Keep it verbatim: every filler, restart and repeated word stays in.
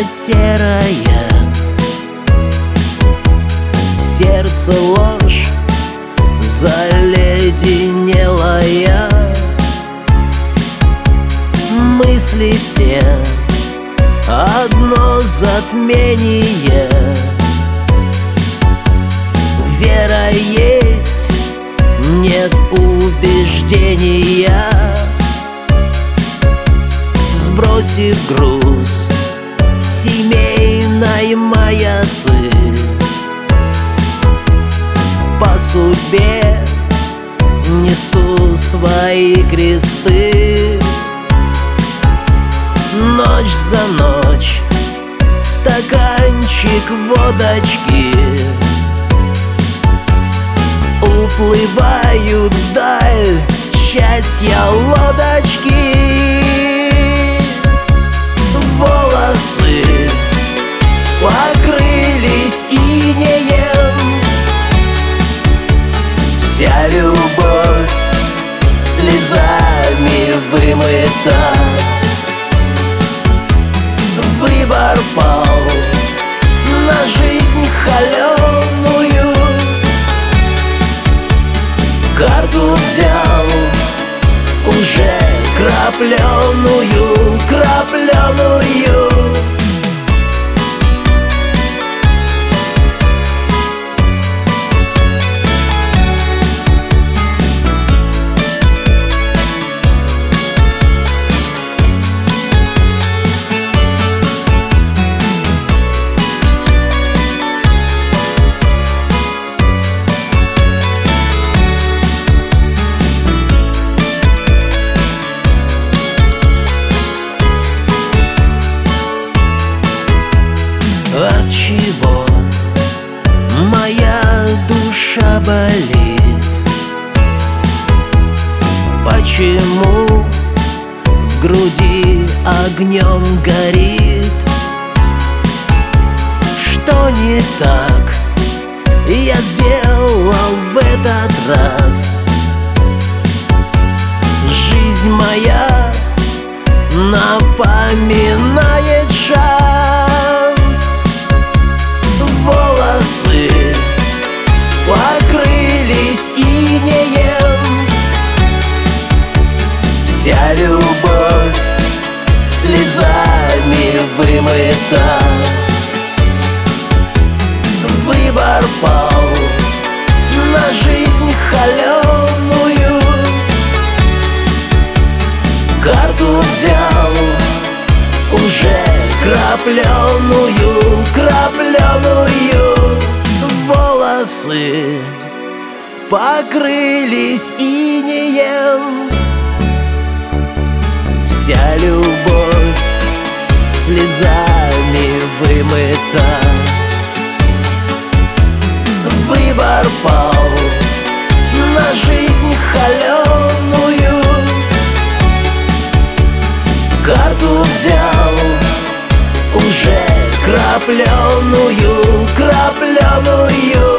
серая, в сердце ложь заледенелая. Мысли все одно затмение. Вера есть, нет убеждения. Сбросив груз семейной маяты, по судьбе несу свои кресты. Ночь за ночь, стаканчик водочки, уплывают вдаль счастья лодочки. Волосы покрылись инеем, вся любовь слезами вымыта. Выбор пал на жизнь холеную, карту взял уже крапленую, крапленую. Отчего моя душа болит? Почему в груди огнем горит? Что не так я сделал в этот раз? Жизнь моя напоминает шанс. Волосы покрылись инеем, вся любовь слезами вымыта. Выбор пал на жизнь холеную, карту взял уже крапленую, крапленую. Волосы покрылись инеем, вся любовь слезами вымыта. Выбор пал на жизнь холеную, карту взял уже крапленую, крапленую.